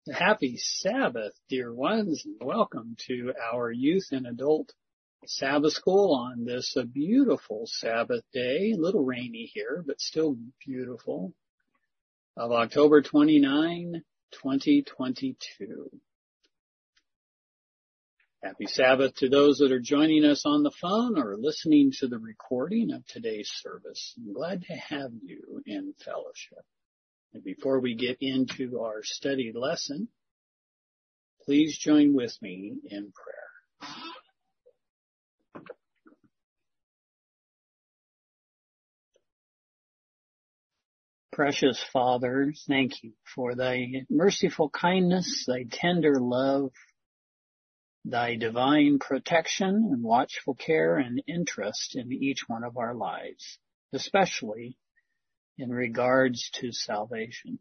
Happy Sabbath, dear ones, and welcome to our youth and adult Sabbath school on this beautiful Sabbath day. A little rainy here, but still beautiful, of October 29, 2022. Happy Sabbath to those that are joining us on the phone or listening to the recording of today's service. I'm glad to have you in fellowship. And before we get into our study lesson, please join with me in prayer. Precious Father, thank you for thy merciful kindness, thy tender love, thy divine protection and watchful care and interest in each one of our lives, especially in regards to salvation.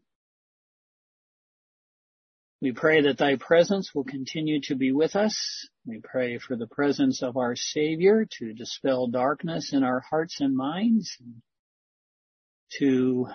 We pray that thy presence will continue to be with us. We pray for the presence of our Savior to dispel darkness in our hearts and minds, and to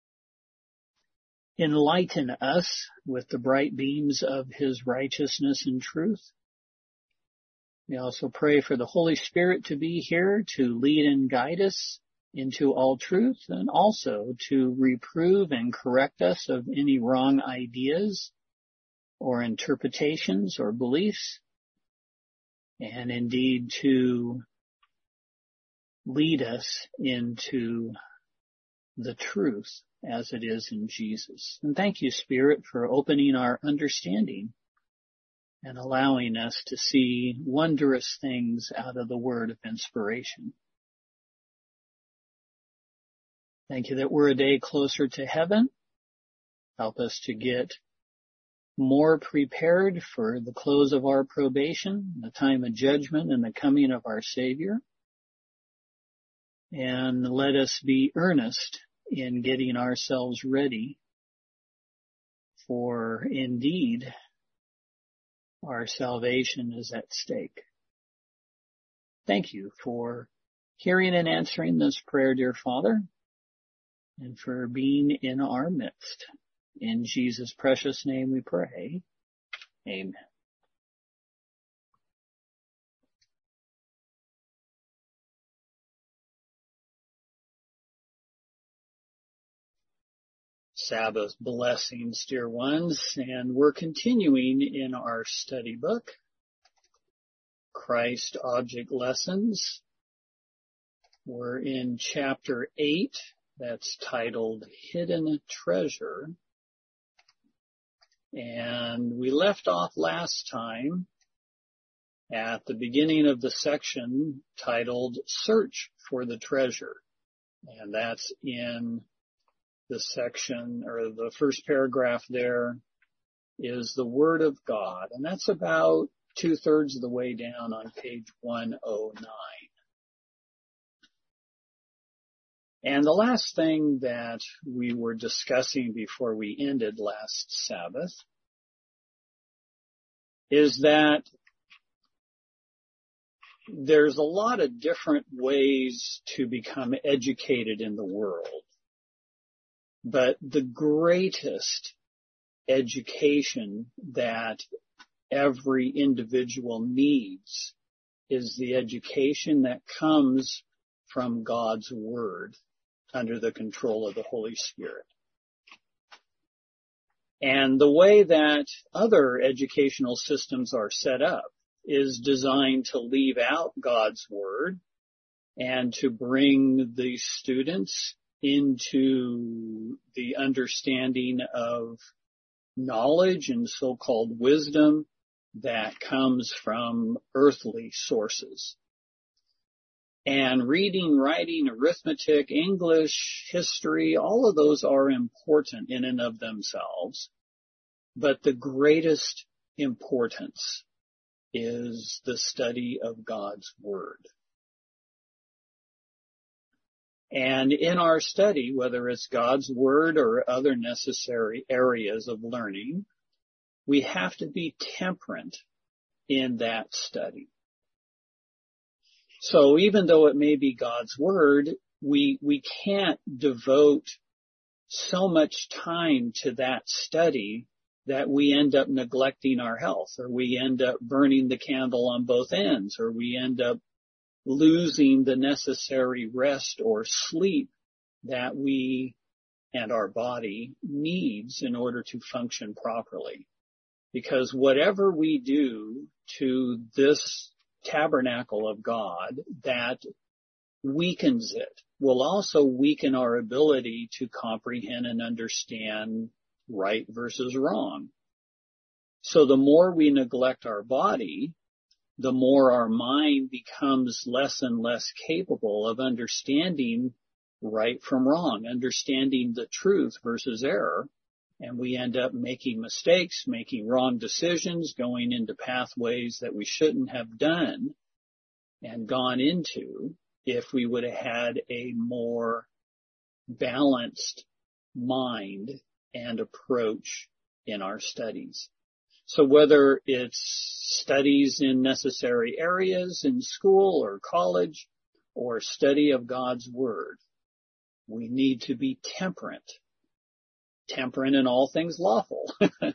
enlighten us with the bright beams of his righteousness and truth. We also pray for the Holy Spirit to be here to lead and guide us into all truth, and also to reprove and correct us of any wrong ideas or interpretations or beliefs, and indeed to lead us into the truth as it is in Jesus. And thank you, Spirit, for opening our understanding and allowing us to see wondrous things out of the word of inspiration. Thank you that we're a day closer to heaven. Help us to get more prepared for the close of our probation, the time of judgment, and the coming of our Savior. And let us be earnest in getting ourselves ready, for indeed our salvation is at stake. Thank you for hearing and answering this prayer, dear Father, and for being in our midst. In Jesus' precious name we pray. Amen. Sabbath blessings, dear ones, and we're continuing in our study book, Christ Object Lessons. We're in chapter 8, that's titled Hidden Treasure. And we left off last time at the beginning of the section titled Search for the Treasure. And that's in the section, or the first paragraph there is the Word of God. And that's about 2/3 of the way down on page 109. And the last thing that we were discussing before we ended last Sabbath is that there's a lot of different ways to become educated in the world. But the greatest education that every individual needs is the education that comes from God's Word under the control of the Holy Spirit. And the way that other educational systems are set up is designed to leave out God's Word and to bring the students into the understanding of knowledge and so-called wisdom that comes from earthly sources. And reading, writing, arithmetic, English, history, all of those are important in and of themselves. But the greatest importance is the study of God's Word. And in our study, whether it's God's Word or other necessary areas of learning, we have to be temperate in that study. So even though it may be God's Word, we can't devote so much time to that study that we end up neglecting our health, or we end up burning the candle on both ends, or we end up losing the necessary rest or sleep that we and our body needs in order to function properly. Because whatever we do to this tabernacle of God that weakens it will also weaken our ability to comprehend and understand right versus wrong. So the more we neglect our body, the more our mind becomes less and less capable of understanding right from wrong, understanding the truth versus error. And we end up making mistakes, making wrong decisions, going into pathways that we shouldn't have done and gone into if we would have had a more balanced mind and approach in our studies. So whether it's studies in necessary areas in school or college or study of God's Word, we need to be temperate in all things lawful.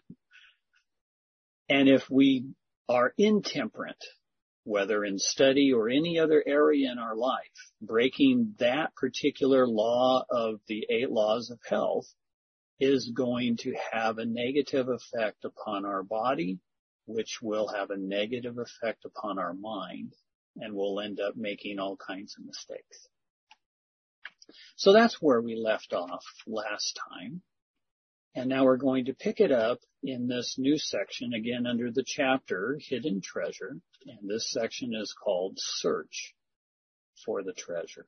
And if we are intemperate, whether in study or any other area in our life, breaking that particular law of the 8 laws of health is going to have a negative effect upon our body, which will have a negative effect upon our mind, and we'll end up making all kinds of mistakes. So that's where we left off last time. And now we're going to pick it up in this new section, again under the chapter Hidden Treasure. And this section is called Search for the Treasure.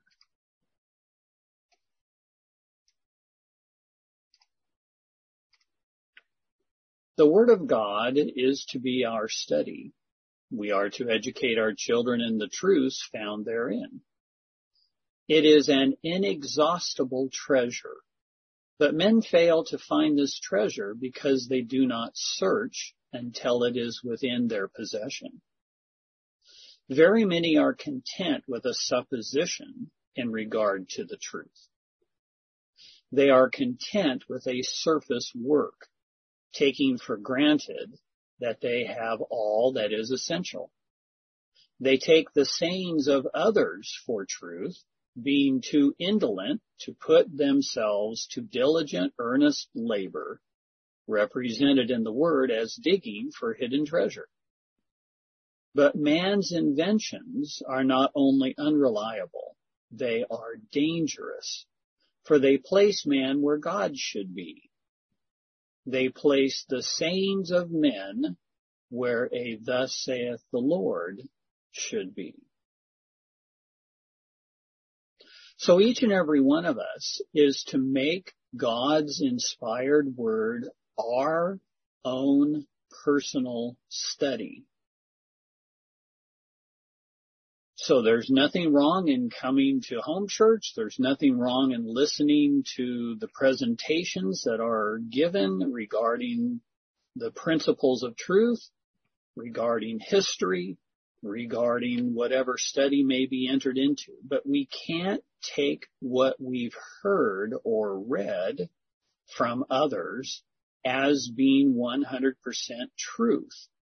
The Word of God is to be our study. We are to educate our children in the truths found therein. It is an inexhaustible treasure. But men fail to find this treasure because they do not search until it is within their possession. Very many are content with a supposition in regard to the truth. They are content with a surface work, taking for granted that they have all that is essential. They take the sayings of others for truth, being too indolent to put themselves to diligent, earnest labor, represented in the word as digging for hidden treasure. But man's inventions are not only unreliable, they are dangerous, for they place man where God should be. They place the sayings of men where a thus saith the Lord should be. So each and every one of us is to make God's inspired word our own personal study. So there's nothing wrong in coming to home church. There's nothing wrong in listening to the presentations that are given regarding the principles of truth, regarding history, regarding whatever study may be entered into. But we can't take what we've heard or read from others as being 100% truth.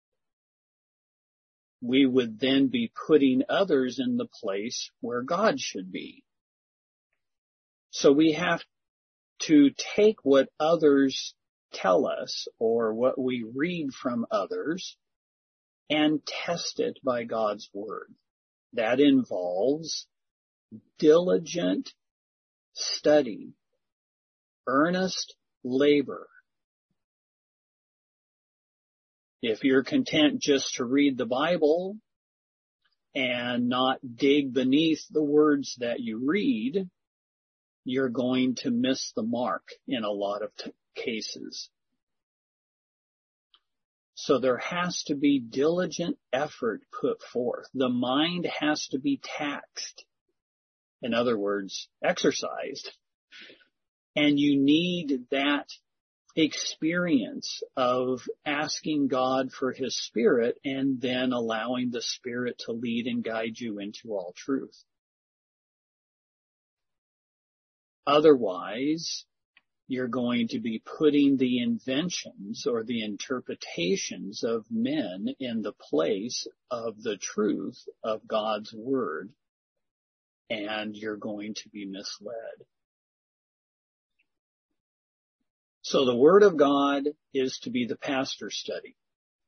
We would then be putting others in the place where God should be. So we have to take what others tell us or what we read from others and test it by God's word. That involves diligent study, earnest labor. If you're content just to read the Bible and not dig beneath the words that you read, you're going to miss the mark in a lot of cases. So there has to be diligent effort put forth. The mind has to be taxed. In other words, exercised. And you need that experience of asking God for His Spirit and then allowing the Spirit to lead and guide you into all truth. Otherwise, you're going to be putting the inventions or the interpretations of men in the place of the truth of God's word, and you're going to be misled. So the word of God is to be the pastor's study.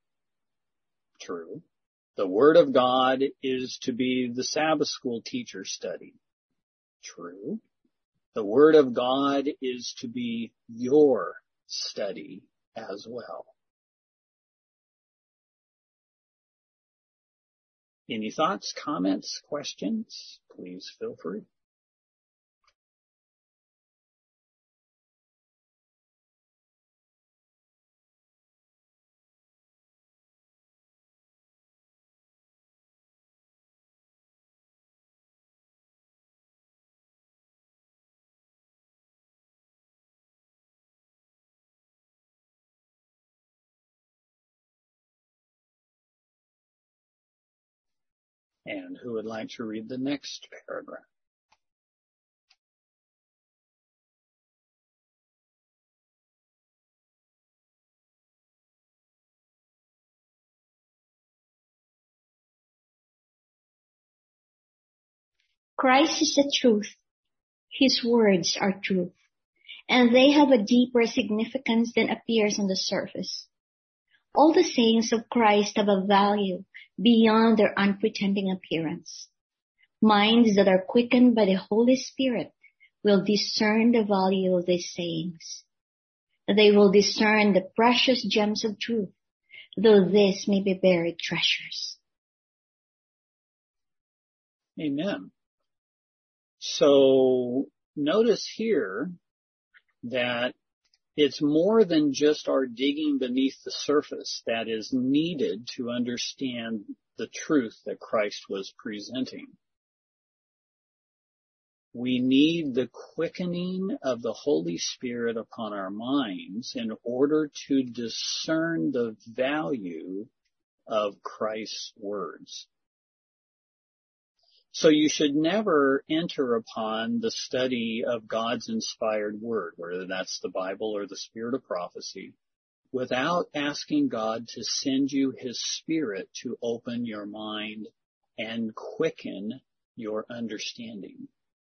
True. The word of God is to be the Sabbath school teacher's study. True. The word of God is to be your study as well. Any thoughts, comments, questions? Please feel free. And who would like to read the next paragraph? Christ is the truth. His words are truth, and they have a deeper significance than appears on the surface. All the sayings of Christ have a value beyond their unpretending appearance. Minds that are quickened by the Holy Spirit will discern the value of these sayings. They will discern the precious gems of truth, though these may be buried treasures. Amen. So notice here that it's more than just our digging beneath the surface that is needed to understand the truth that Christ was presenting. We need the quickening of the Holy Spirit upon our minds in order to discern the value of Christ's words. So you should never enter upon the study of God's inspired word, whether that's the Bible or the spirit of prophecy, without asking God to send you His Spirit to open your mind and quicken your understanding.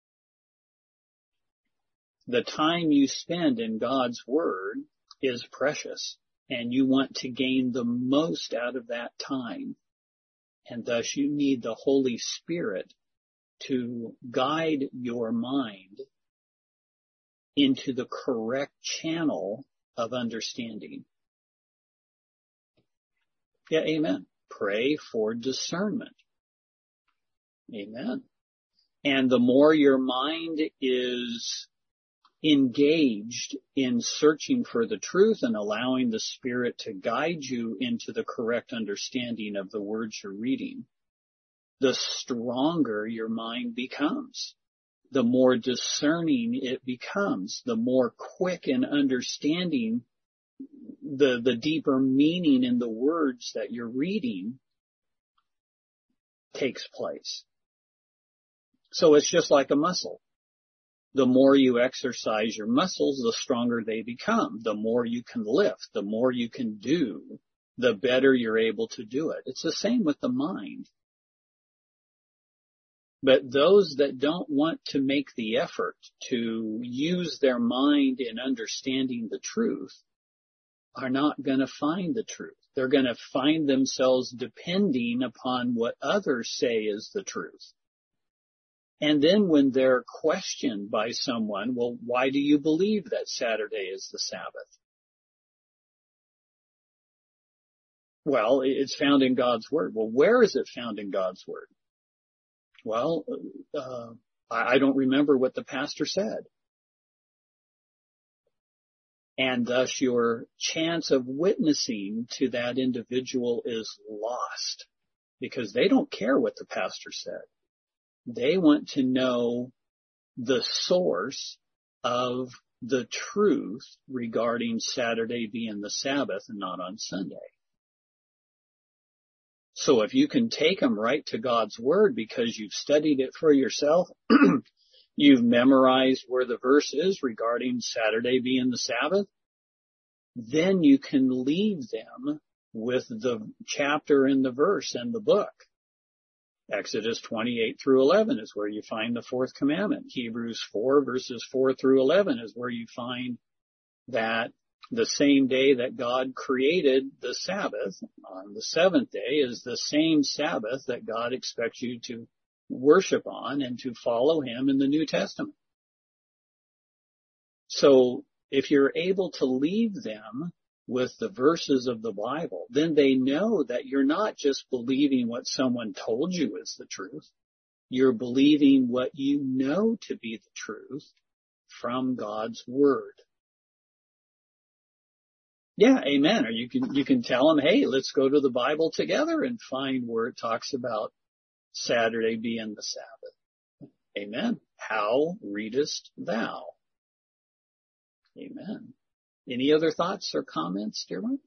The time you spend in God's word is precious, and you want to gain the most out of that time. And thus you need the Holy Spirit to guide your mind into the correct channel of understanding. Yeah, amen. Pray for discernment. Amen. And the more your mind is engaged in searching for the truth and allowing the Spirit to guide you into the correct understanding of the words you're reading, the stronger your mind becomes. The more discerning it becomes, the more quick in understanding the deeper meaning in the words that you're reading takes place. So it's just like a muscle. The more you exercise your muscles, the stronger they become. The more you can lift, the more you can do, the better you're able to do it. It's the same with the mind. But those that don't want to make the effort to use their mind in understanding the truth are not going to find the truth. They're going to find themselves depending upon what others say is the truth. And then when they're questioned by someone, well, why do you believe that Saturday is the Sabbath? Well, it's found in God's Word. Well, where is it found in God's Word? Well, I don't remember what the pastor said. And thus your chance of witnessing to that individual is lost because they don't care what the pastor said. They want to know the source of the truth regarding Saturday being the Sabbath and not on Sunday. So if you can take them right to God's Word because you've studied it for yourself, You've memorized where the verse is regarding Saturday being the Sabbath. Then you can leave them with the chapter and the verse and the book. Exodus 28 through 11 is where you find the fourth commandment. Hebrews 4 verses 4 through 11 is where you find that the same day that God created the Sabbath, on the seventh day, is the same Sabbath that God expects you to worship on and to follow him in the New Testament. So if you're able to leave them with the verses of the Bible, then they know that you're not just believing what someone told you is the truth. You're believing what you know to be the truth from God's Word. Yeah, amen. Or you can tell them, hey, let's go to the Bible together and find where it talks about Saturday being the Sabbath. Amen. How readest thou? Amen. Any other thoughts or comments, dear ones?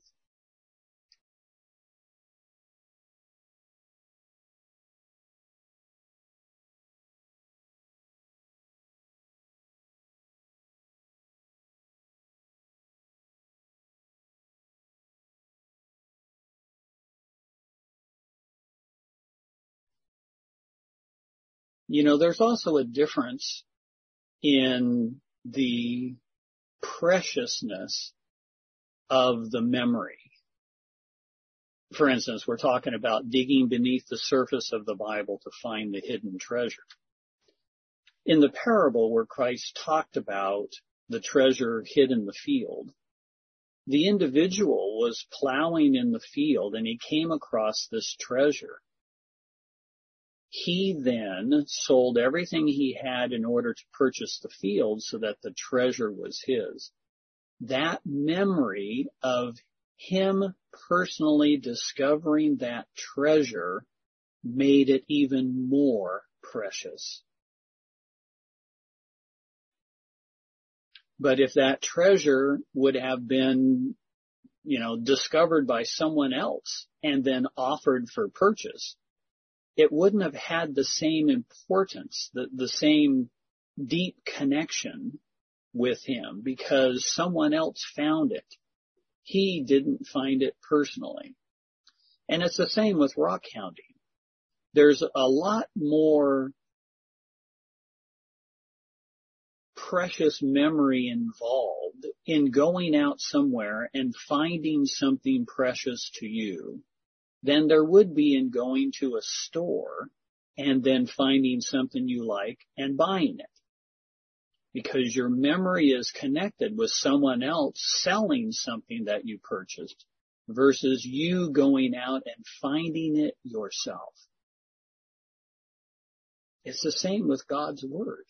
You know, there's also a difference in the preciousness of the memory. For instance, we're talking about digging beneath the surface of the Bible to find the hidden treasure. In the parable where Christ talked about the treasure hid in the field, the individual was plowing in the field and he came across this treasure. He then sold everything he had in order to purchase the field so that the treasure was his. That memory of him personally discovering that treasure made it even more precious. But if that treasure would have been, discovered by someone else and then offered for purchase, it wouldn't have had the same importance, the same deep connection with him because someone else found it. He didn't find it personally. And it's the same with rock hounding. There's a lot more precious memory involved in going out somewhere and finding something precious to you than there would be in going to a store and then finding something you like and buying it. Because your memory is connected with someone else selling something that you purchased versus you going out and finding it yourself. It's the same with God's Word.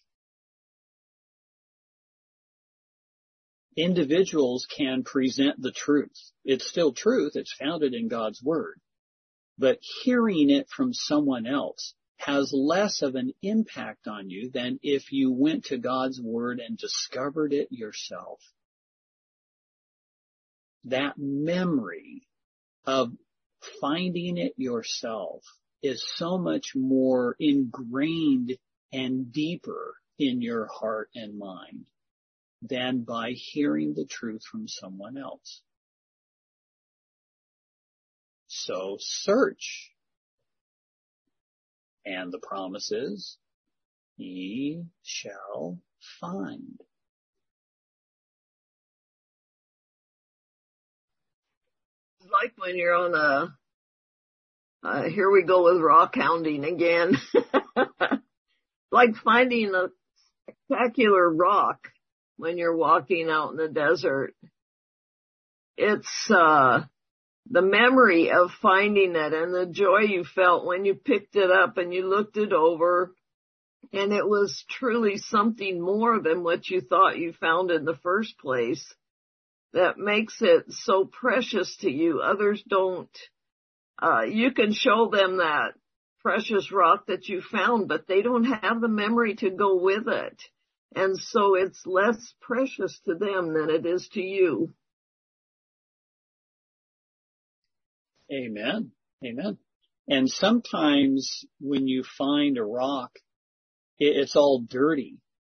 Individuals can present the truth. It's still truth. It's founded in God's Word. But hearing it from someone else has less of an impact on you than if you went to God's Word and discovered it yourself. That memory of finding it yourself is so much more ingrained and deeper in your heart and mind than by hearing the truth from someone else. So search. And the promise is, ye shall find. Like when you're on here we go with rock hounding again. Like finding a spectacular rock when you're walking out in the desert. It's, the memory of finding it and the joy you felt when you picked it up and you looked it over and it was truly something more than what you thought you found in the first place that makes it so precious to you. Others don't. You can show them that precious rock that you found, but they don't have the memory to go with it. And so it's less precious to them than it is to you. Amen. Amen. And sometimes when you find a rock, it's all dirty.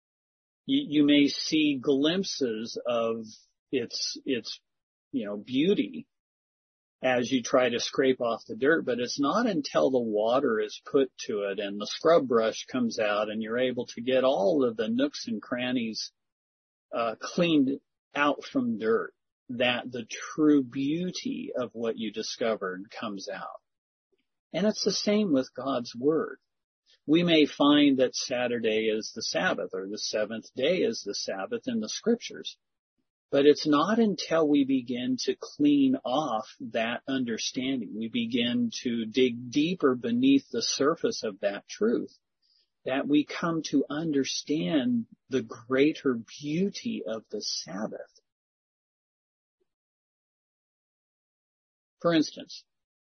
You may see glimpses of its beauty as you try to scrape off the dirt, but it's not until the water is put to it and the scrub brush comes out and you're able to get all of the nooks and crannies cleaned out from dirt that the true beauty of what you discovered comes out. And it's the same with God's Word. We may find that Saturday is the Sabbath or the seventh day is the Sabbath in the Scriptures. But it's not until we begin to clean off that understanding, we begin to dig deeper beneath the surface of that truth, that we come to understand the greater beauty of the Sabbath. For instance,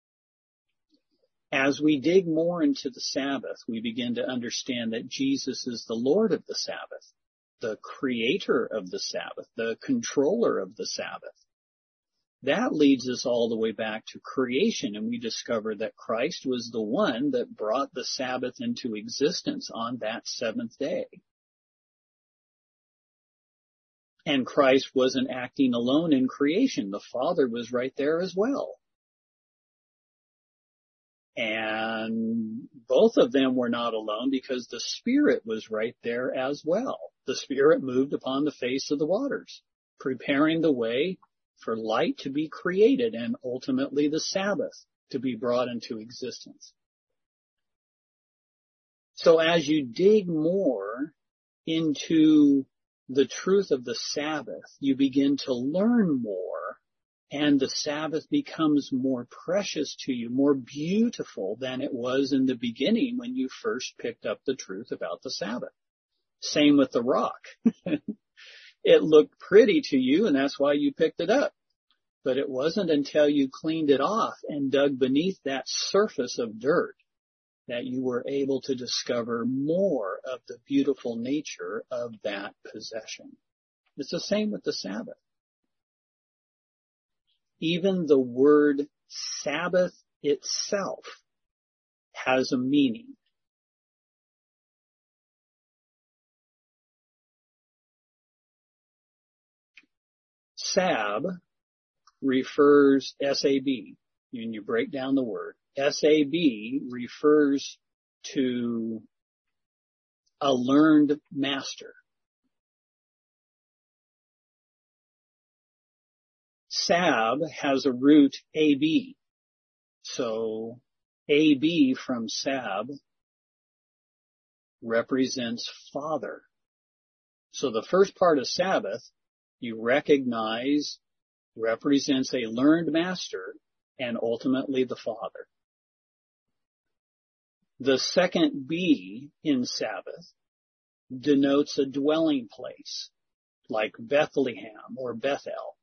as we dig more into the Sabbath, we begin to understand that Jesus is the Lord of the Sabbath, the creator of the Sabbath, the controller of the Sabbath. That leads us all the way back to creation, and we discover that Christ was the one that brought the Sabbath into existence on that seventh day. And Christ wasn't acting alone in creation. The Father was right there as well. And both of them were not alone because the Spirit was right there as well. The Spirit moved upon the face of the waters, preparing the way for light to be created and ultimately the Sabbath to be brought into existence. So as you dig more into the truth of the Sabbath, you begin to learn more, and the Sabbath becomes more precious to you, more beautiful than it was in the beginning when you first picked up the truth about the Sabbath. Same with the rock. It looked pretty to you, and that's why you picked it up. But it wasn't until you cleaned it off and dug beneath that surface of dirt that you were able to discover more of the beautiful nature of that possession. It's the same with the Sabbath. Even the word Sabbath itself has a meaning. Sab refers, S-A-B, when you break down the word, S-A-B refers to a learned master. Sab has a root A-B. So A-B from Sab represents father. So the first part of Sabbath you recognize represents a learned master and ultimately the Father. The second B in Sabbath denotes a dwelling place, like Bethlehem or Bethel.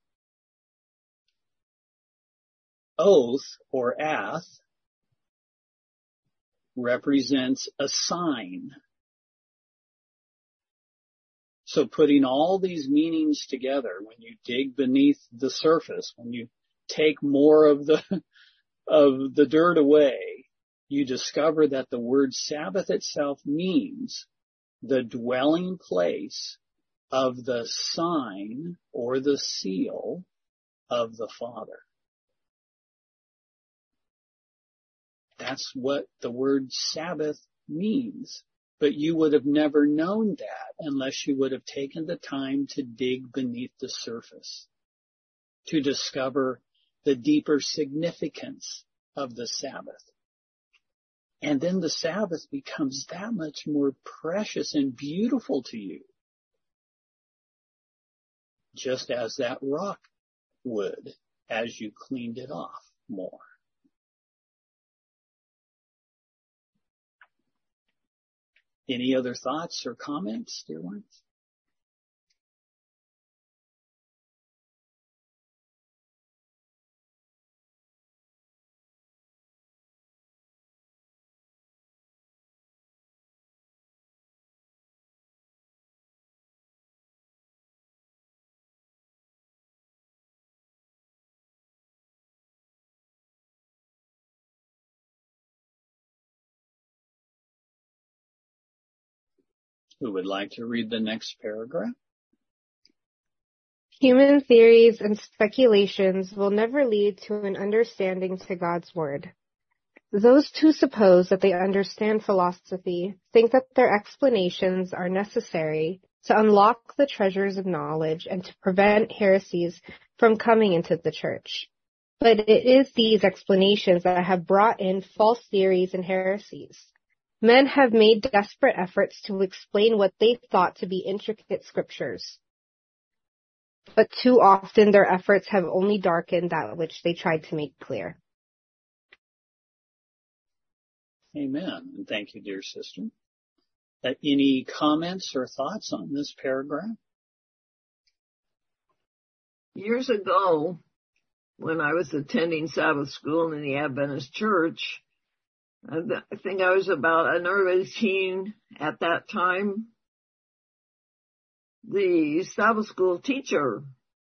Oath or Ath represents a sign. So putting all these meanings together, when you dig beneath the surface, when you take more of the dirt away, you discover that the word Sabbath itself means the dwelling place of the sign or the seal of the Father. That's what the word Sabbath means. But you would have never known that unless you would have taken the time to dig beneath the surface, to discover the deeper significance of the Sabbath. And then the Sabbath becomes that much more precious and beautiful to you, just as that rock would as you cleaned it off more. Any other thoughts or comments, dear ones? Who would like to read the next paragraph? Human theories and speculations will never lead to an understanding to God's word. Those who suppose that they understand philosophy think that their explanations are necessary to unlock the treasures of knowledge and to prevent heresies from coming into the church. But it is these explanations that have brought in false theories and heresies. Men have made desperate efforts to explain what they thought to be intricate scriptures. But too often their efforts have only darkened that which they tried to make clear. Amen. And thank you, dear sister. Any comments or thoughts on this paragraph? Years ago, when I was attending Sabbath school in the Adventist church, I think I was about an early teen at that time. The Sabbath school teacher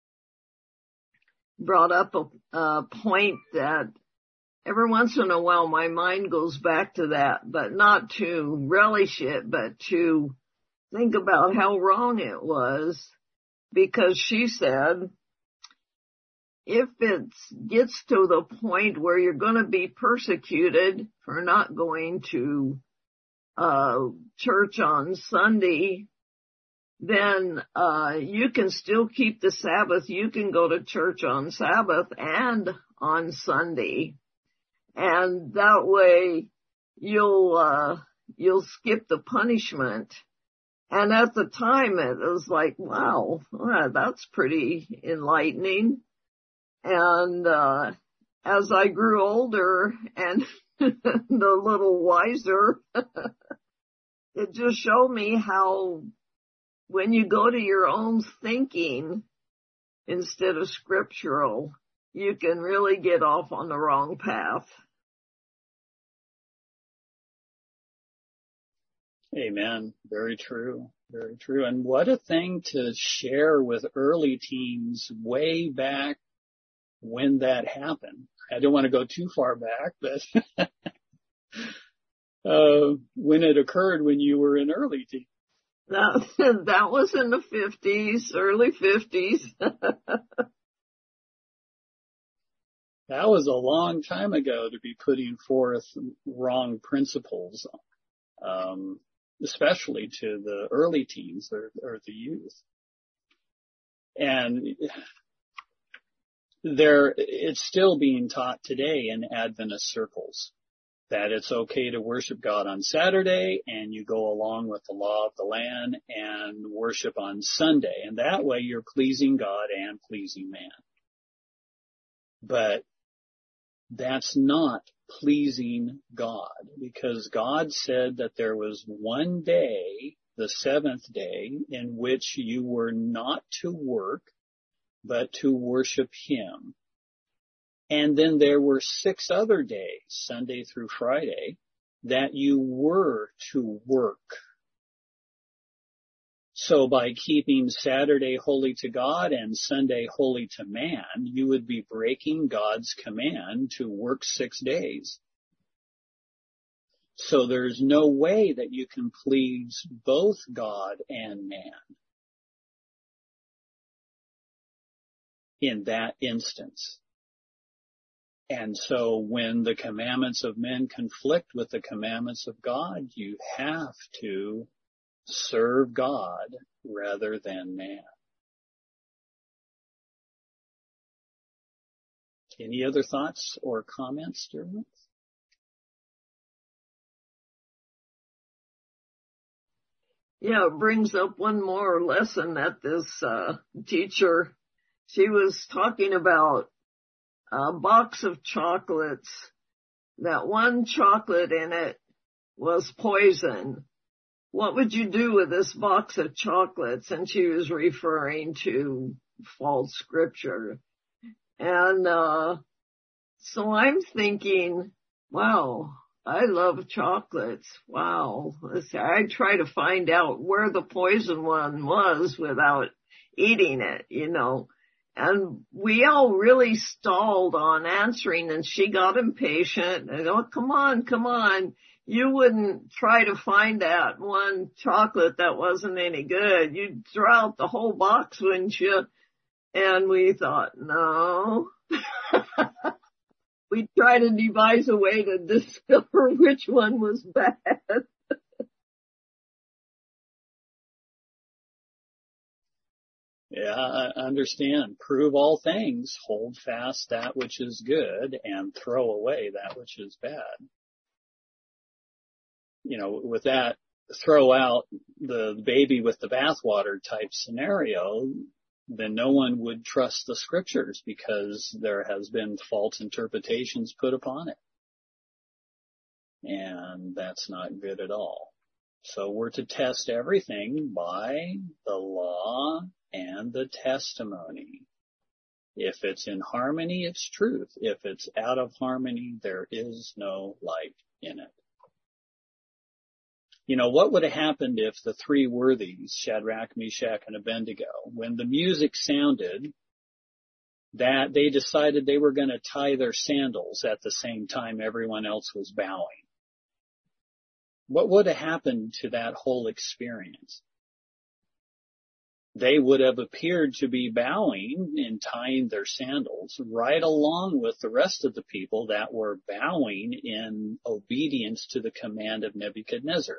brought up a point that every once in a while my mind goes back to that, but not to relish it, but to think about how wrong it was, because she said, if it gets to the point where you're going to be persecuted for not going to church on Sunday, then you can still keep the Sabbath. You can go to church on Sabbath and on Sunday. And that way you'll skip the punishment. And at the time it was like, wow, that's pretty enlightening. And as I grew older and a little wiser, it just showed me how when you go to your own thinking instead of scriptural, you can really get off on the wrong path. Amen. Very true. Very true. And what a thing to share with early teens way back when that happened. I don't want to go too far back, but when it occurred when you were in early teens. That was in the 50s, early 50s. That was a long time ago to be putting forth wrong principles, especially to the early teens or the youth. And it's still being taught today in Adventist circles that it's okay to worship God on Saturday and you go along with the law of the land and worship on Sunday. And that way you're pleasing God and pleasing man. But that's not pleasing God, because God said that there was one day, the seventh day, in which you were not to work, but to worship Him. And then there were 6 other days, Sunday through Friday, that you were to work. So by keeping Saturday holy to God and Sunday holy to man, you would be breaking God's command to work 6 days. So there's no way that you can please both God and man in that instance. And so when the commandments of men conflict with the commandments of God, you have to serve God rather than man. Any other thoughts or comments, dear ones? Yeah, it brings up one more lesson that this teacher, she was talking about a box of chocolates, that one chocolate in it was poison. What would you do with this box of chocolates? And she was referring to false scripture. And so I'm thinking, wow, I love chocolates. Wow. I try to find out where the poison one was without eating it, you know. And we all really stalled on answering, and she got impatient and, oh, come on. you wouldn't try to find that one chocolate that wasn't any good. You'd throw out the whole box, wouldn't you? And we thought, no. We tried to devise a way to discover which one was bad. Yeah, I understand. Prove all things, hold fast that which is good, and throw away that which is bad. You know, with that, throw out the baby with the bathwater type scenario, then no one would trust the scriptures because there has been false interpretations put upon it. And that's not good at all. So we're to test everything by the law and the testimony. If it's in harmony, it's truth. If it's out of harmony, there is no light in it. You know, what would have happened if the three worthies, Shadrach, Meshach, and Abednego, when the music sounded, that they decided they were going to tie their sandals at the same time everyone else was bowing? What would have happened to that whole experience? They would have appeared to be bowing and tying their sandals right along with the rest of the people that were bowing in obedience to the command of Nebuchadnezzar.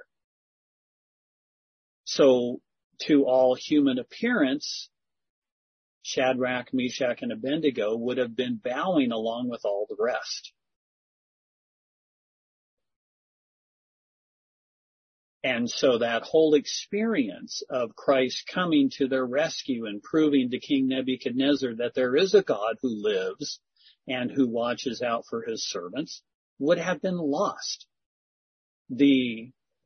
So, to all human appearance, Shadrach, Meshach, and Abednego would have been bowing along with all the rest. And so that whole experience of Christ coming to their rescue and proving to King Nebuchadnezzar that there is a God who lives and who watches out for his servants would have been lost. The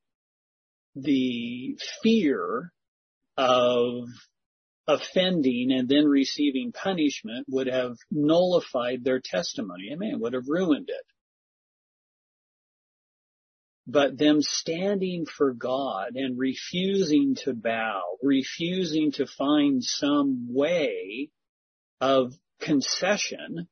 fear of offending and then receiving punishment would have nullified their testimony. I mean, it would have ruined it. But them standing for God and refusing to bow, refusing to find some way of concession,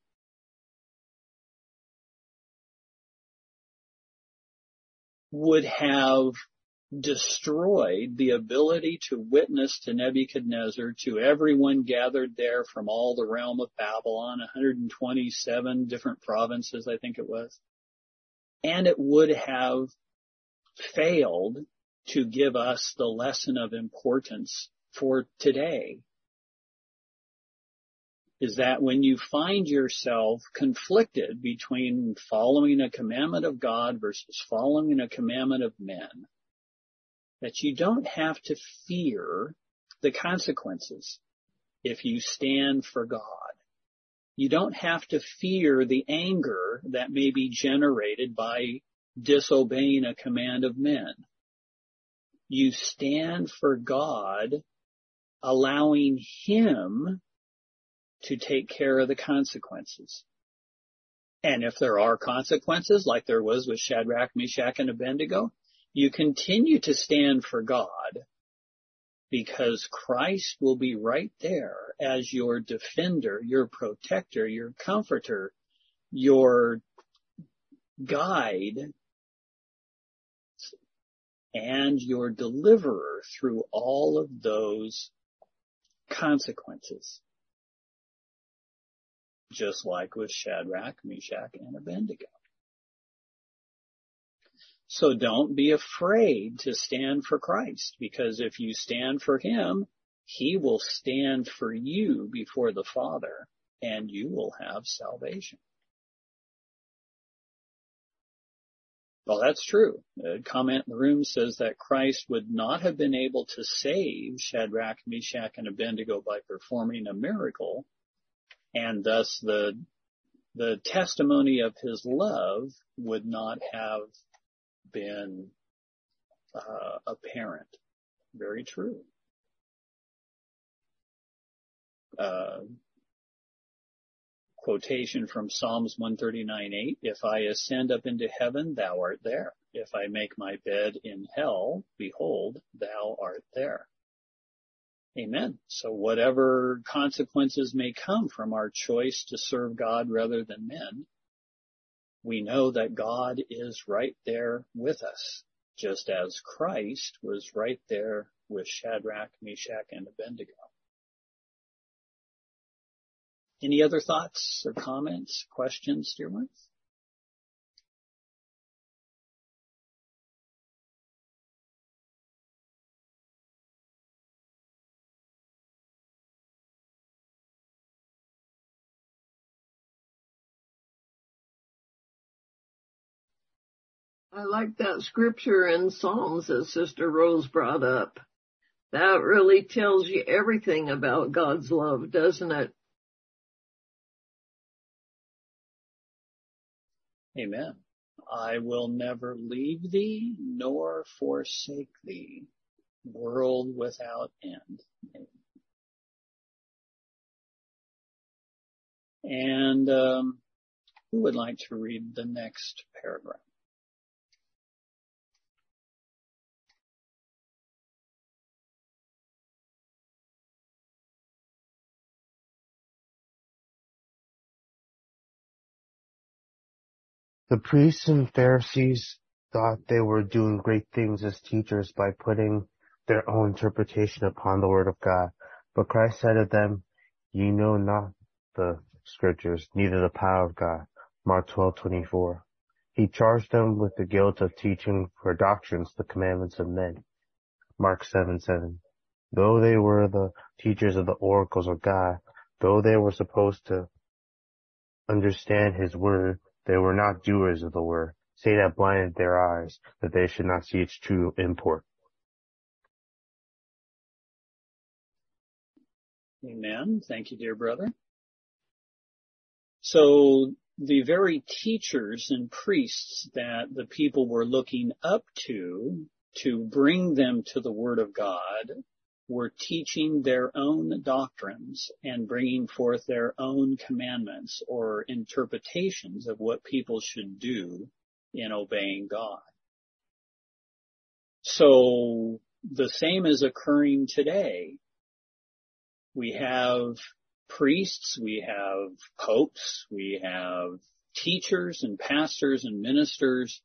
would have destroyed the ability to witness to Nebuchadnezzar, to everyone gathered there from all the realm of Babylon, 127 different provinces, I think it was. And it would have failed to give us the lesson of importance for today. Is that when you find yourself conflicted between following a commandment of God versus following a commandment of men, that you don't have to fear the consequences if you stand for God. You don't have to fear the anger that may be generated by disobeying a command of men. You stand for God, allowing Him to take care of the consequences. And if there are consequences, like there was with Shadrach, Meshach, and Abednego, you continue to stand for God because Christ will be right there as your defender, your protector, your comforter, your guide, and your deliverer through all of those consequences. Just like with Shadrach, Meshach, and Abednego. So don't be afraid to stand for Christ, because if you stand for Him, He will stand for you before the Father, and you will have salvation. Well, that's true. A comment in the room says that Christ would not have been able to save Shadrach, Meshach, and Abednego by performing a miracle, and thus the testimony of His love would not have been apparent. Very true. Quotation from Psalms 139:8, if I ascend up into heaven, thou art there. If I make my bed in hell, behold, thou art there. Amen. So whatever consequences may come from our choice to serve God rather than men, we know that God is right there with us, just as Christ was right there with Shadrach, Meshach, and Abednego. Any other thoughts or comments, questions, dear ones? I like that scripture in Psalms that Sister Rose brought up. That really tells you everything about God's love, doesn't it? Amen. I will never leave thee nor forsake thee, world without end. And who would like to read the next paragraph? The priests and Pharisees thought they were doing great things as teachers by putting their own interpretation upon the word of God. But Christ said to them, Ye know not the scriptures, neither the power of God. Mark 12:24. He charged them with the guilt of teaching for doctrines the commandments of men. Mark 7:7. Though they were the teachers of the oracles of God, though they were supposed to understand his word, they were not doers of the word. Satan had blinded their eyes, that they should not see its true import. Amen. Thank you, dear brother. So the very teachers and priests that the people were looking up to bring them to the Word of God were teaching their own doctrines and bringing forth their own commandments or interpretations of what people should do in obeying God. So the same is occurring today. We have priests, we have popes, we have teachers and pastors and ministers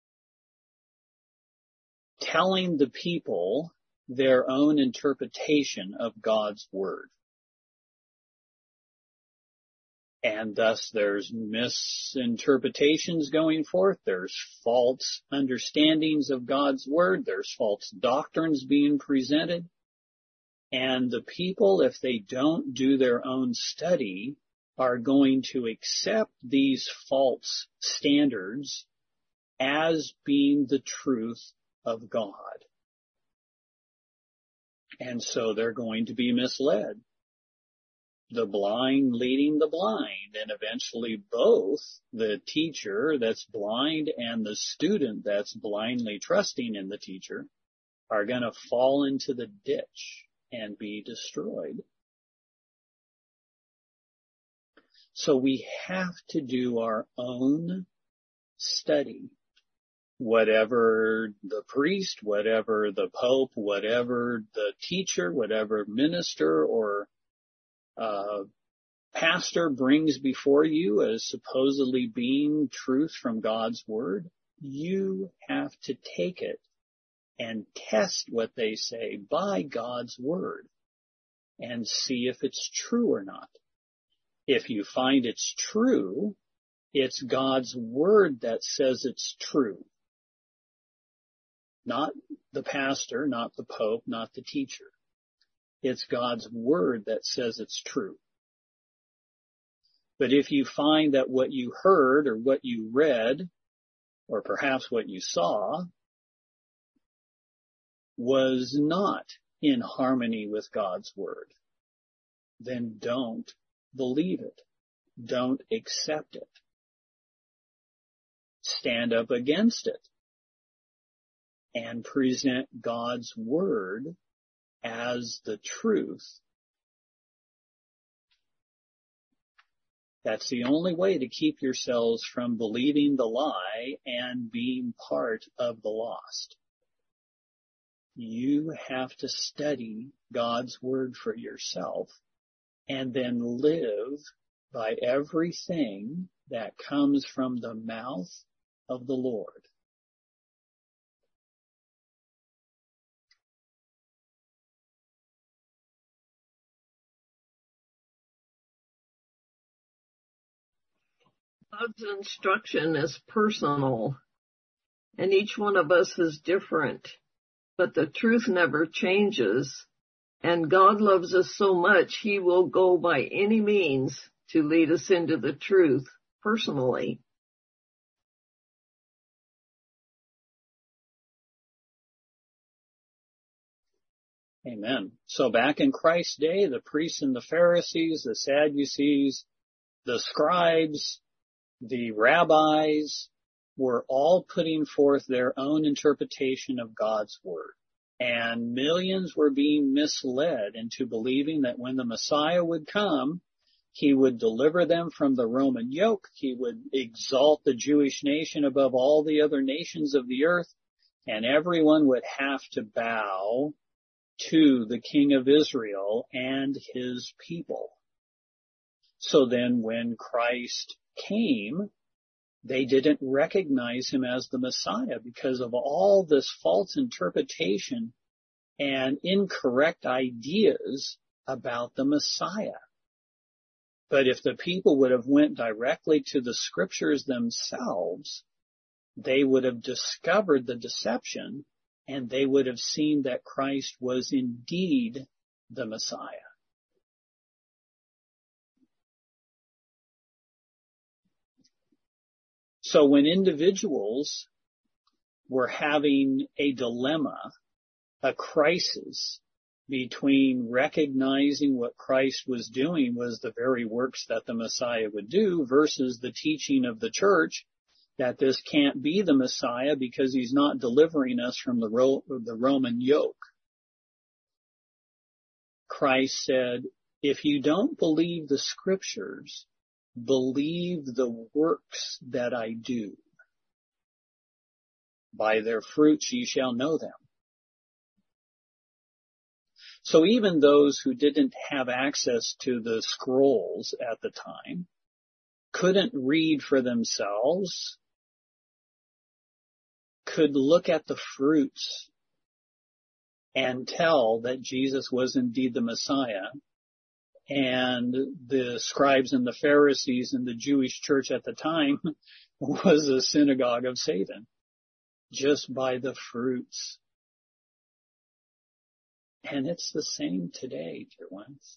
telling the people their own interpretation of God's word. And thus there's misinterpretations going forth, there's false understandings of God's word, there's false doctrines being presented. And the people, if they don't do their own study, are going to accept these false standards as being the truth of God. And so they're going to be misled. The blind leading the blind, and eventually both the teacher that's blind and the student that's blindly trusting in the teacher are going to fall into the ditch and be destroyed. So we have to do our own study. Whatever the priest, whatever the pope, whatever the teacher, whatever minister or pastor brings before you as supposedly being truth from God's word, you have to take it and test what they say by God's word and see if it's true or not. If you find it's true, it's God's word that says it's true. Not the pastor, not the pope, not the teacher. It's God's word that says it's true. But if you find that what you heard or what you read, or perhaps what you saw, was not in harmony with God's word, then don't believe it. Don't accept it. Stand up against it and present God's word as the truth. That's the only way to keep yourselves from believing the lie and being part of the lost. You have to study God's word for yourself and then live by everything that comes from the mouth of the Lord. God's instruction is personal, and each one of us is different, but the truth never changes, and God loves us so much, He will go by any means to lead us into the truth personally. Amen. So back in Christ's day, the priests and the Pharisees, the Sadducees, the scribes, the rabbis were all putting forth their own interpretation of God's word. And millions were being misled into believing that when the Messiah would come, He would deliver them from the Roman yoke. He would exalt the Jewish nation above all the other nations of the earth, and everyone would have to bow to the King of Israel and His people. So then when Christ came, they didn't recognize Him as the Messiah because of all this false interpretation and incorrect ideas about the Messiah. But if the people would have went directly to the scriptures themselves, they would have discovered the deception, and they would have seen that Christ was indeed the Messiah. So when individuals were having a dilemma, a crisis between recognizing what Christ was doing was the very works that the Messiah would do versus the teaching of the church that this can't be the Messiah because He's not delivering us from the Roman yoke. Christ said, if you don't believe the scriptures, believe the works that I do. By their fruits ye shall know them. So even those who didn't have access to the scrolls at the time couldn't read for themselves, could look at the fruits and tell that Jesus was indeed the Messiah. And the scribes and the Pharisees and the Jewish church at the time was a synagogue of Satan, just by the fruits. And it's the same today, dear ones.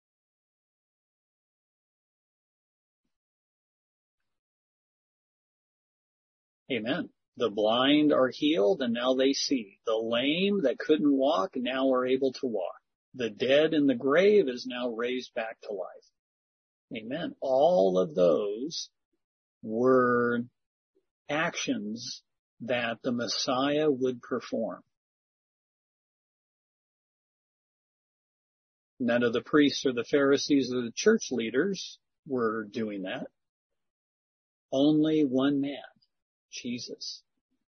Amen. The blind are healed and now they see. The lame that couldn't walk now are able to walk. The dead in the grave is now raised back to life. Amen. All of those were actions that the Messiah would perform. None of the priests or the Pharisees or the church leaders were doing that. Only one man, Jesus.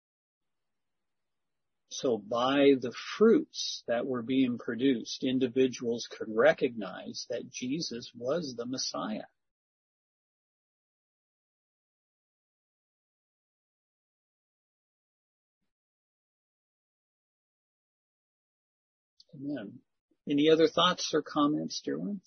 So by the fruits that were being produced, individuals could recognize that Jesus was the Messiah. Amen. Any other thoughts or comments, dear ones?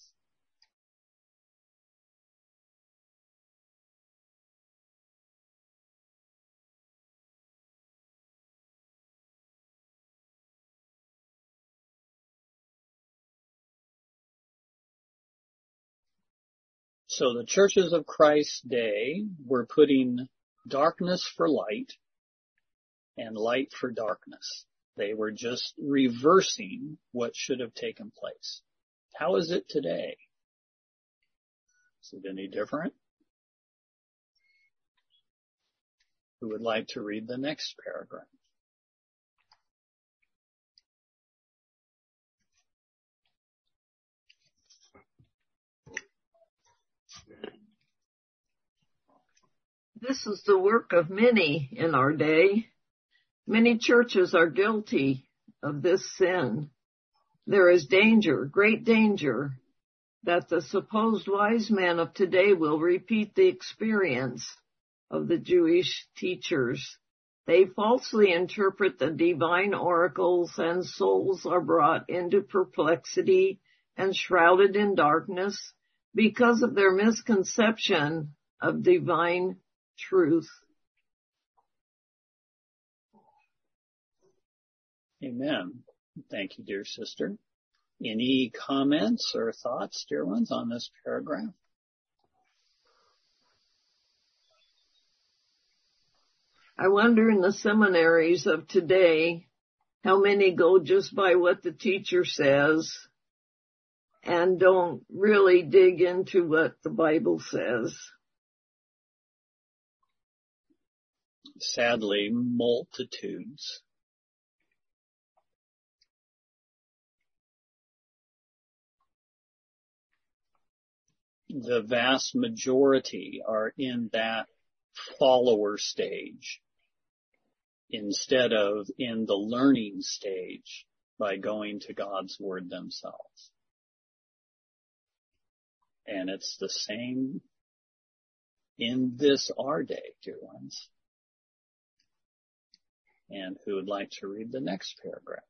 So the churches of Christ's day were putting darkness for light and light for darkness. They were just reversing what should have taken place. How is it today? Is it any different? Who would like to read the next paragraph? This is the work of many in our day. Many churches are guilty of this sin. There is danger, great danger, that the supposed wise men of today will repeat the experience of the Jewish teachers. They falsely interpret the divine oracles, and souls are brought into perplexity and shrouded in darkness because of their misconception of divine truth. Amen. Thank you, dear sister. Any comments or thoughts, dear ones, on this paragraph? I wonder in the seminaries of today, how many go just by what the teacher says and don't really dig into what the Bible says. Sadly, multitudes. The vast majority are in that follower stage instead of in the learning stage by going to God's Word themselves. And it's the same in this our day, dear ones. And who would like to read the next paragraph?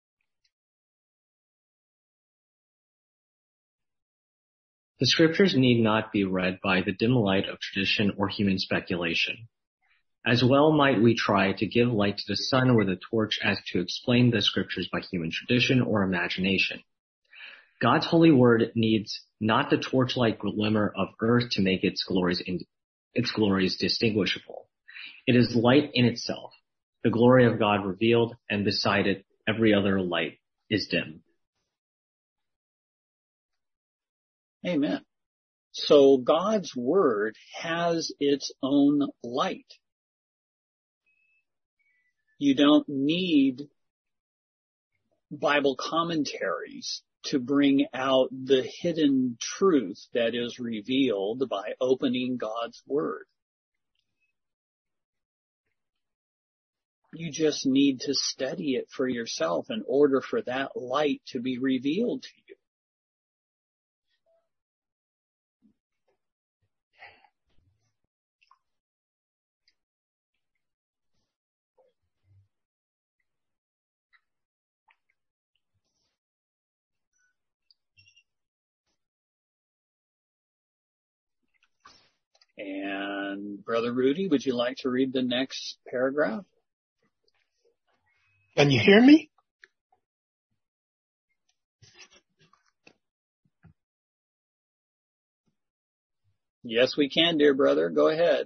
The scriptures need not be read by the dim light of tradition or human speculation. As well might we try to give light to the sun with a torch as to explain the scriptures by human tradition or imagination. God's holy word needs not the torchlight glimmer of earth to make its glories distinguishable. It is light in itself, the glory of God revealed, and beside it every other light is dim. Amen. So God's Word has its own light. You don't need Bible commentaries to bring out the hidden truth that is revealed by opening God's Word. You just need to study it for yourself in order for that light to be revealed to you. And Brother Rudy, would you like to read the next paragraph? Can you hear me? Yes, we can, dear brother. Go ahead.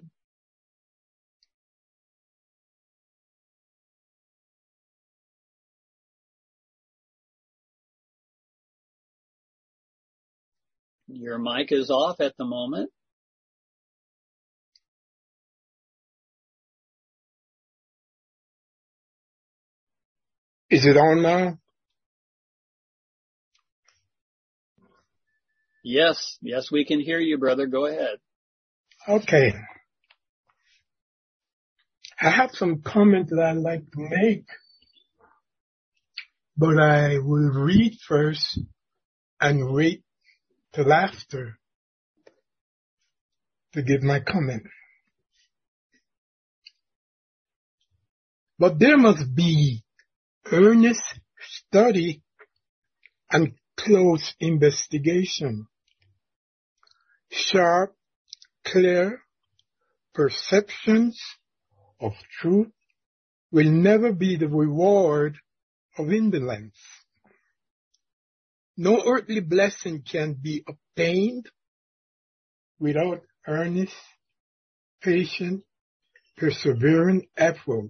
Your mic is off at the moment. Is it on now? Yes, we can hear you, brother. Go ahead. Okay. I have some comments that I'd like to make, but I will read first and wait till after to give my comment. But there must be earnest study and close investigation. Sharp, clear perceptions of truth will never be the reward of indolence. No earthly blessing can be obtained without earnest, patient, persevering effort.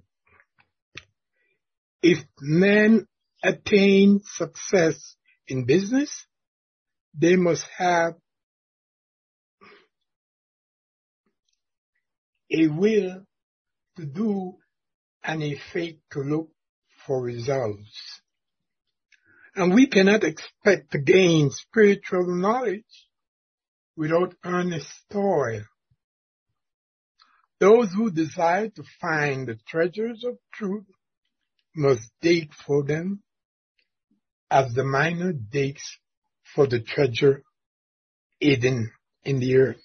If men attain success in business, they must have a will to do and a faith to look for results. And we cannot expect to gain spiritual knowledge without earnest toil. Those who desire to find the treasures of truth must dig for them as the miner digs for the treasure Eden in the earth.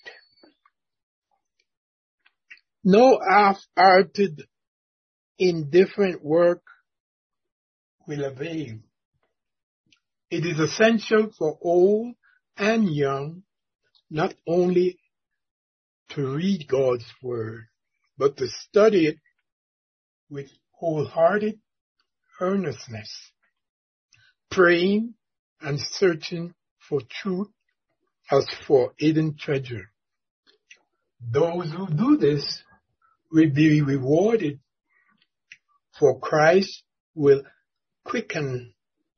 No half-hearted, indifferent work will avail. It is essential for old and young not only to read God's Word, but to study it with wholehearted earnestness, praying and searching for truth as for hidden treasure. Those who do this will be rewarded, for Christ will quicken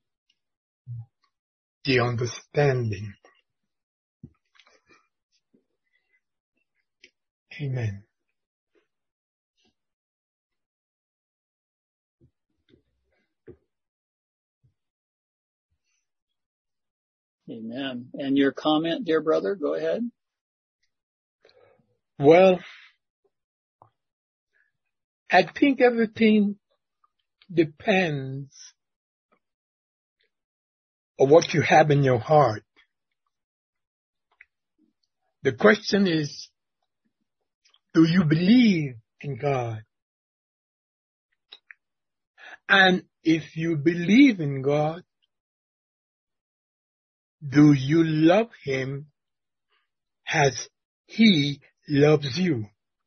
the understanding. Amen. Amen. And your comment, dear brother, go ahead. Well, I think everything depends on what you have in your heart. The question is, do you believe in God? And if you believe in God, do you love Him as He loves you?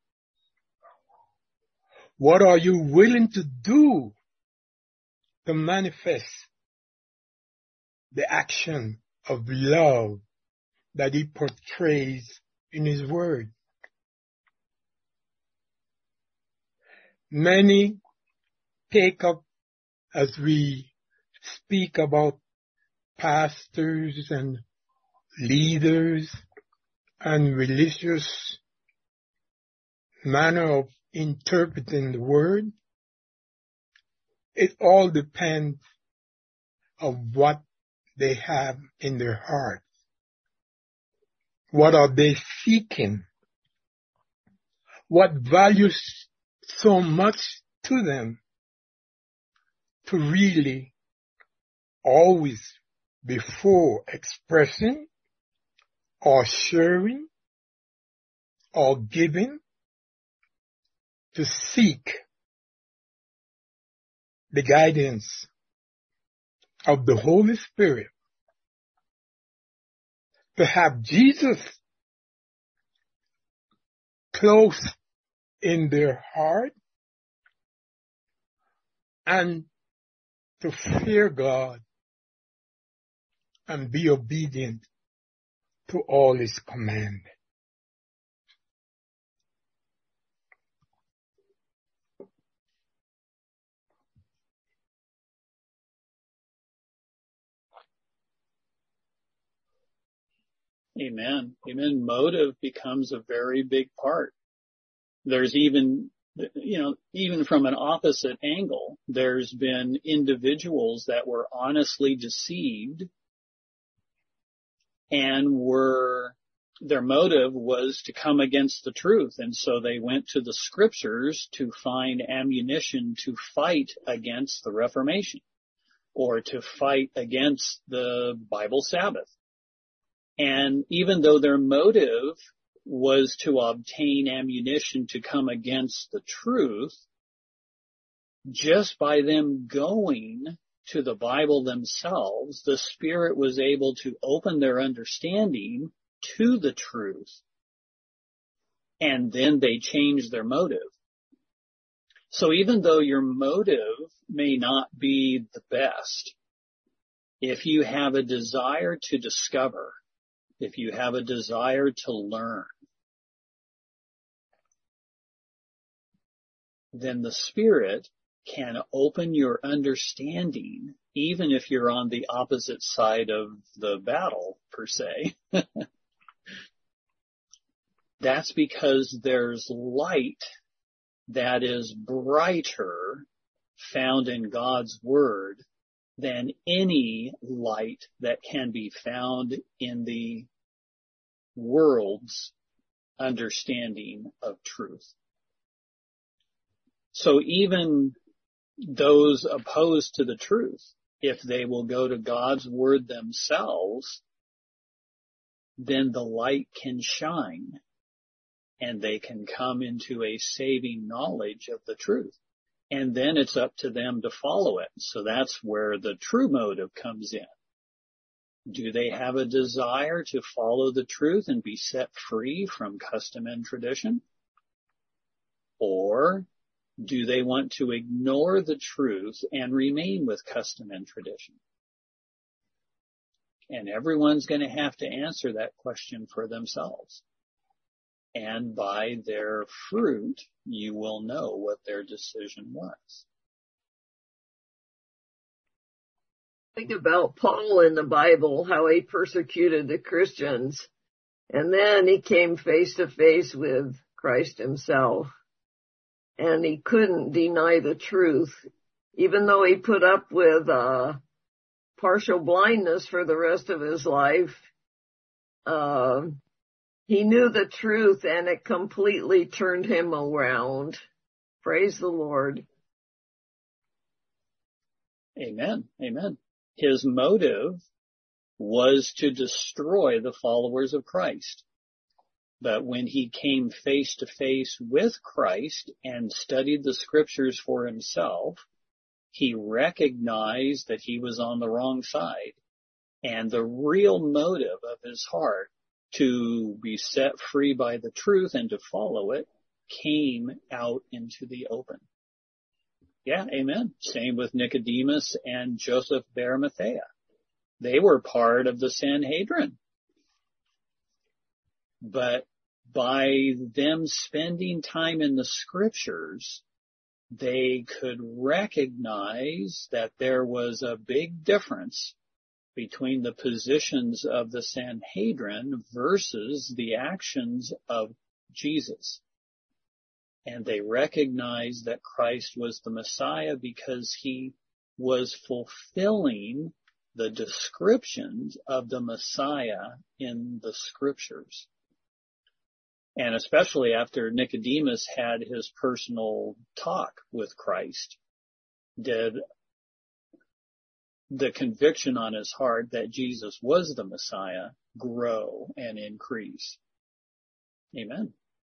What are you willing to do to manifest the action of love that He portrays in His Word? Many take up, as we speak about pastors and leaders and religious manner of interpreting the Word, it all depends on what they have in their hearts. What are they seeking? What values so much to them to really always, before expressing or sharing or giving, to seek the guidance of the Holy Spirit, to have Jesus close in their heart, and to fear God and be obedient to all His command. Amen. Amen. Motive becomes a very big part. There's even, even from an opposite angle, there's been individuals that were honestly deceived and their motive was to come against the truth. And so they went to the scriptures to find ammunition to fight against the Reformation or to fight against the Bible Sabbath. And even though their motive was to obtain ammunition to come against the truth, just by them going to the Bible themselves, the Spirit was able to open their understanding to the truth. And then they changed their motive. So even though your motive may not be the best, if you have a desire to discover, if you have a desire to learn, then the Spirit can open your understanding, even if you're on the opposite side of the battle, per se. That's because there's light that is brighter found in God's Word than any light that can be found in the world's understanding of truth. So even those opposed to the truth, if they will go to God's Word themselves then the light can shine and they can come into a saving knowledge of the truth. And then it's up to them to follow it. So that's where the true motive comes in. Do they have a desire to follow the truth and be set free from custom and tradition? Or do they want to ignore the truth and remain with custom and tradition? And everyone's going to have to answer that question for themselves. And by their fruit, you will know what their decision was. Think about Paul in the Bible, how he persecuted the Christians. And then he came face to face with Christ himself. And he couldn't deny the truth, even though he put up with partial blindness for the rest of his life. He knew the truth and it completely turned him around. Praise the Lord. Amen. Amen. His motive was to destroy the followers of Christ. But when he came face to face with Christ and studied the scriptures for himself, he recognized that he was on the wrong side. And the real motive of his heart to be set free by the truth and to follow it came out into the open. Yeah, amen. Same with Nicodemus and Joseph of Arimathea. They were part of the Sanhedrin. But by them spending time in the scriptures, they could recognize that there was a big difference between the positions of the Sanhedrin versus the actions of Jesus. And they recognized that Christ was the Messiah because he was fulfilling the descriptions of the Messiah in the scriptures. And especially after Nicodemus had his personal talk with Christ, did the conviction on his heart that Jesus was the Messiah grow and increase. Amen.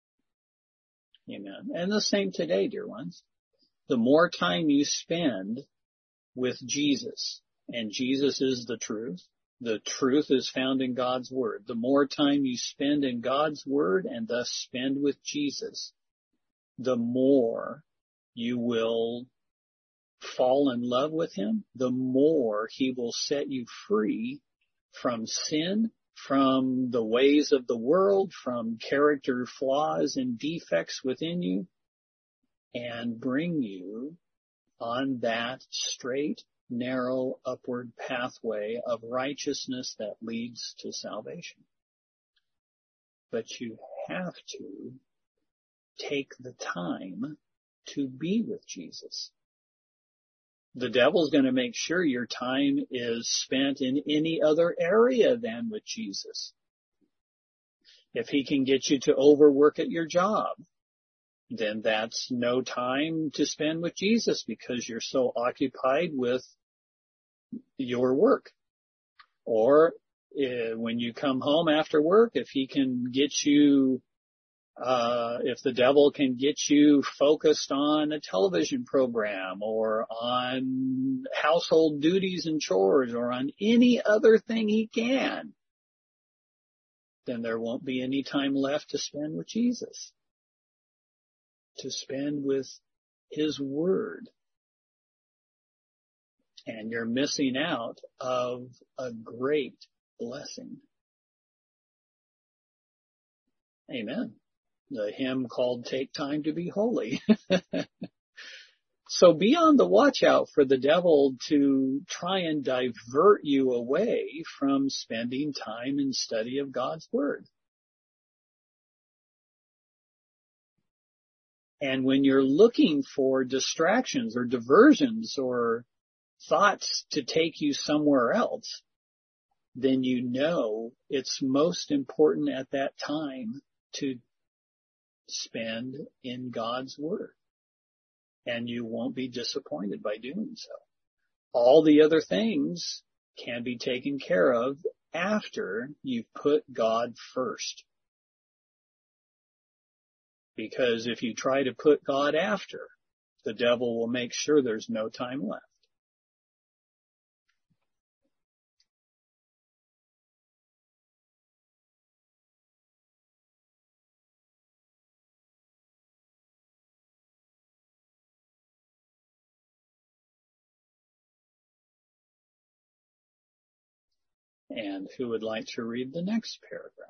Amen. And the same today, dear ones. The more time you spend with Jesus, and Jesus is the truth is found in God's Word. The more time you spend in God's Word and thus spend with Jesus, the more you will fall in love with him, the more he will set you free from sin, from the ways of the world, from character flaws and defects within you, and bring you on that straight, narrow, upward pathway of righteousness that leads to salvation. But you have to take the time to be with Jesus. The devil's going to make sure your time is spent in any other area than with Jesus. If he can get you to overwork at your job, then that's no time to spend with Jesus because you're so occupied with your work. Or when you come home after work, if he can get you if the devil can get you focused on a television program or on household duties and chores or on any other thing he can, then there won't be any time left to spend with Jesus, to spend with his Word. And you're missing out of a great blessing. Amen. The hymn called Take Time to Be Holy. So be on the watch out for the devil to try and divert you away from spending time in study of God's Word. And when you're looking for distractions or diversions or thoughts to take you somewhere else, then you know it's most important at that time to spend in God's Word. And you won't be disappointed by doing so. All the other things can be taken care of after you've put God first. Because if you try to put God after, the devil will make sure there's no time left. And who would like to read the next paragraph?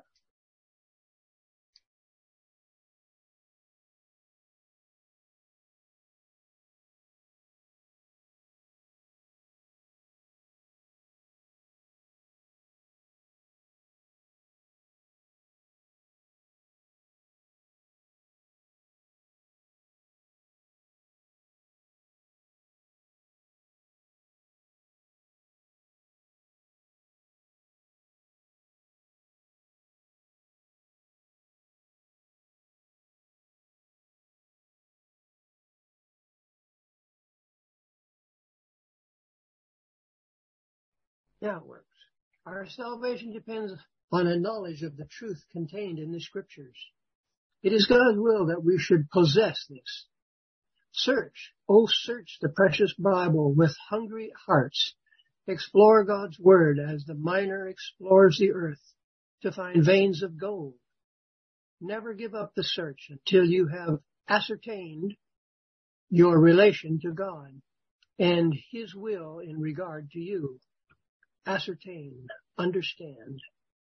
Now it works. Our salvation depends on a knowledge of the truth contained in the Scriptures. It is God's will that we should possess this. Search the precious Bible with hungry hearts. Explore God's Word as the miner explores the earth to find veins of gold. Never give up the search until you have ascertained your relation to God and His will in regard to you. Ascertain, understand.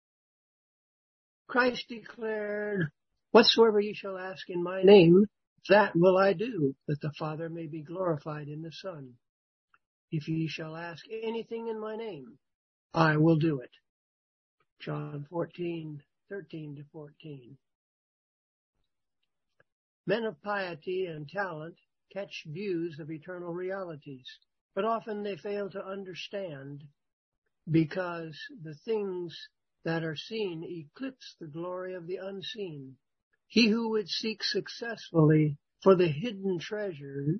Christ declared, "Whatsoever ye shall ask in my name, that will I do, that the Father may be glorified in the Son. If ye shall ask anything in my name, I will do it." John 14:13-14. Men of piety and talent catch views of eternal realities, but often they fail to understand because the things that are seen eclipse the glory of the unseen. He who would seek successfully for the hidden treasure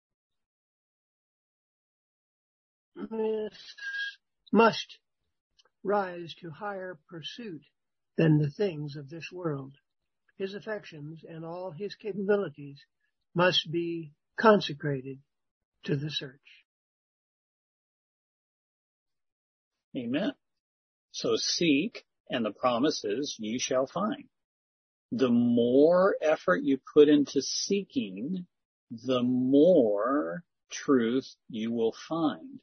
must rise to higher pursuit than the things of this world. His affections and all his capabilities must be consecrated to the search. Amen. So seek, and the promise is, ye shall find. The more effort you put into seeking, the more truth you will find.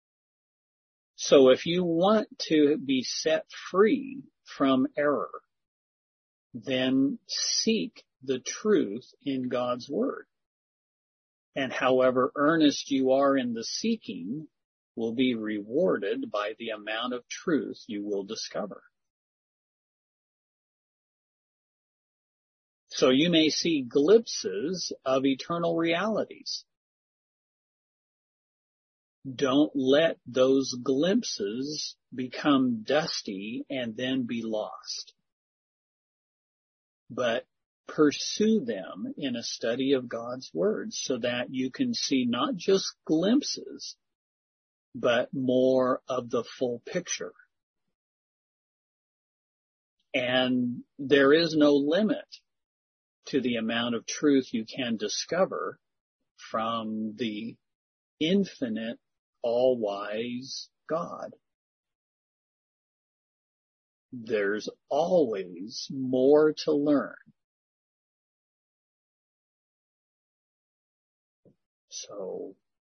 So if you want to be set free from error, then seek the truth in God's Word. And however earnest you are in the seeking will be rewarded by the amount of truth you will discover. So you may see glimpses of eternal realities. Don't let those glimpses become dusty and then be lost. But pursue them in a study of God's Word so that you can see not just glimpses, but more of the full picture. And there is no limit to the amount of truth you can discover from the infinite, all-wise God. There's always more to learn. So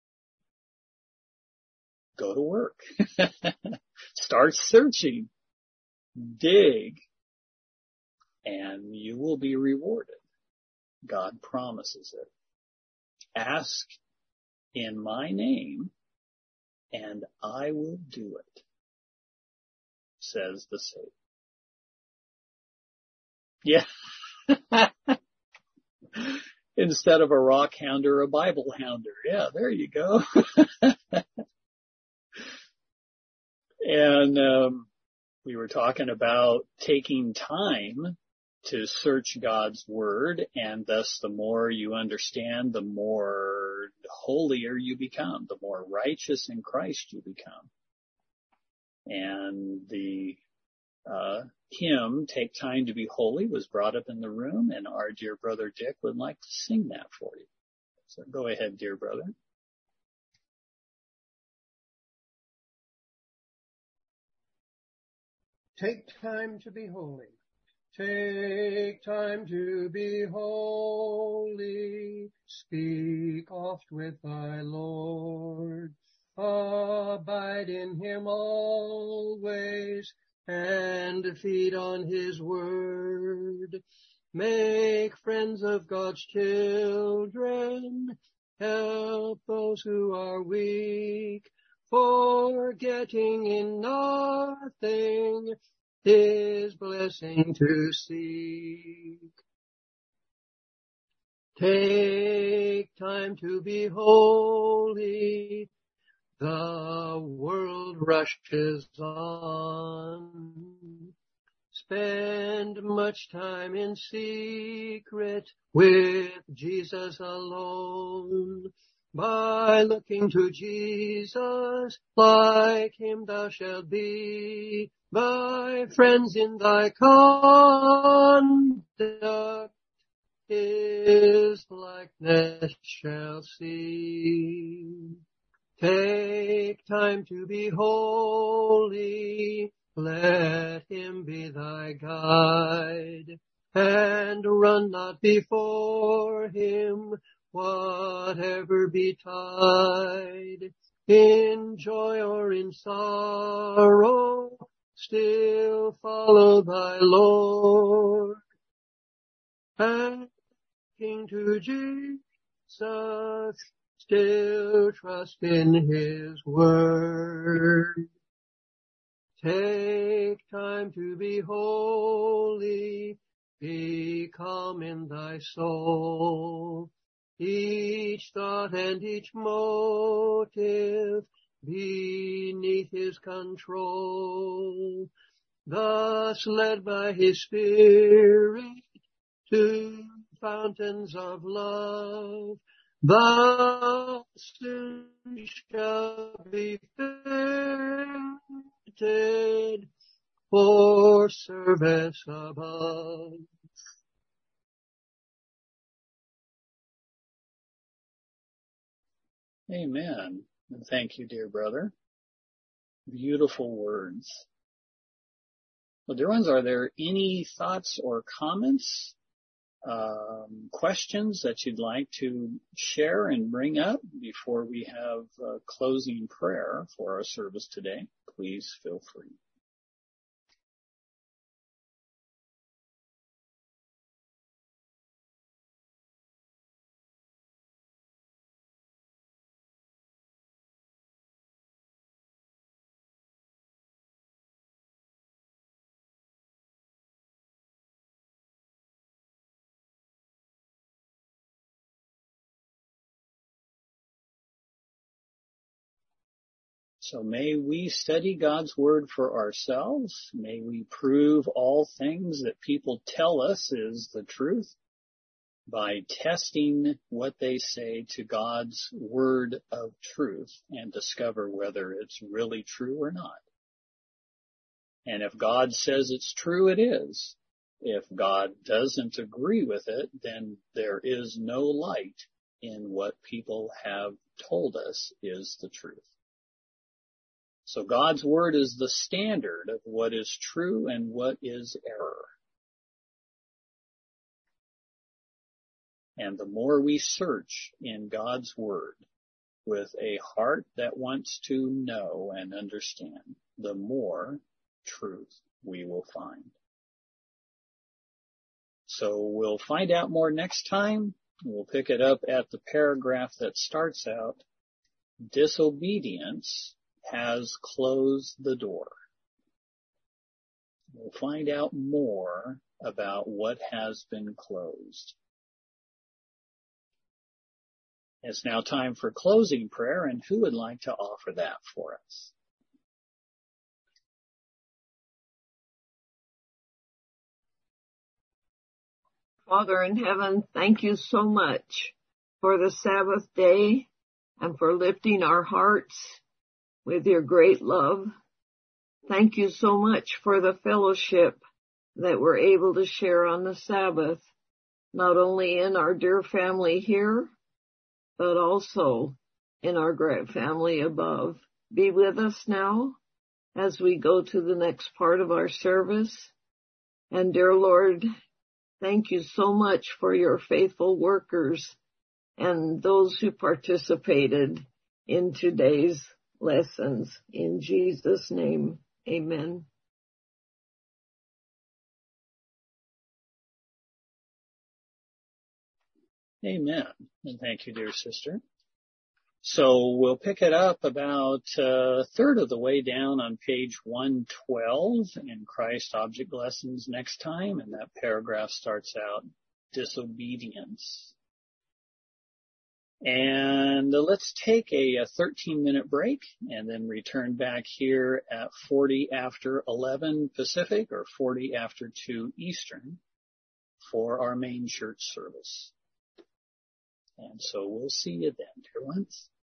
go to work. Start searching. Dig. And you will be rewarded. God promises it. Ask in my name, and I will do it, says the Savior. Yeah. Instead of a rock hounder, a Bible hounder. Yeah, there you go. And we were talking about taking time to search God's Word, and thus the more you understand, the more holier you become, the more righteous in Christ you become. And the hymn, Take Time to Be Holy, was brought up in the room, and our dear brother Dick would like to sing that for you. So go ahead, dear brother. Take time to be holy. Take time to be holy. Speak oft with thy Lord. Abide in him always and feed on his word. Make friends of God's children. Help those who are weak. Forgetting in nothing his blessing to seek. Take time to be holy. The world rushes on. Spend much time in secret with Jesus alone. By looking to Jesus, like him thou shalt be. Thy friends in thy conduct his likeness shall see. Take time to be holy. Let him be thy guide. And run not before him, whatever betide. In joy or in sorrow, still follow thy Lord. And looking to Jesus, still trust in his word. Take time to be holy. Be calm in thy soul. Each thought and each motive beneath his control. Thus led by his Spirit to fountains of love, thou soon shalt be fitted for service above. Amen. And thank you, dear brother. Beautiful words. Well, dear ones, are there any thoughts or comments, questions that you'd like to share and bring up before we have a closing prayer for our service today? Please feel free. So may we study God's Word for ourselves. May we prove all things that people tell us is the truth by testing what they say to God's Word of truth and discover whether it's really true or not. And if God says it's true, it is. If God doesn't agree with it, then there is no light in what people have told us is the truth. So God's Word is the standard of what is true and what is error. And the more we search in God's Word with a heart that wants to know and understand, the more truth we will find. So we'll find out more next time. We'll pick it up at the paragraph that starts out, disobedience has closed the door. We'll find out more about what has been closed. It's now time for closing prayer, and who would like to offer that for us? Father in heaven, thank you so much for the Sabbath day and for lifting our hearts with your great love. Thank you so much for the fellowship that we're able to share on the Sabbath, not only in our dear family here, but also in our great family above. Be with us now as we go to the next part of our service. And dear Lord, thank you so much for your faithful workers and those who participated in today's lessons. In Jesus' name, amen. Amen. And thank you, dear sister. So we'll pick it up about a third of the way down on page 112 in Christ Object Lessons next time. And that paragraph starts out, disobedience. And let's take a 13-minute break and then return back here at 40 after 11 Pacific or 40 after 2 Eastern for our main church service. And so we'll see you then, dear ones.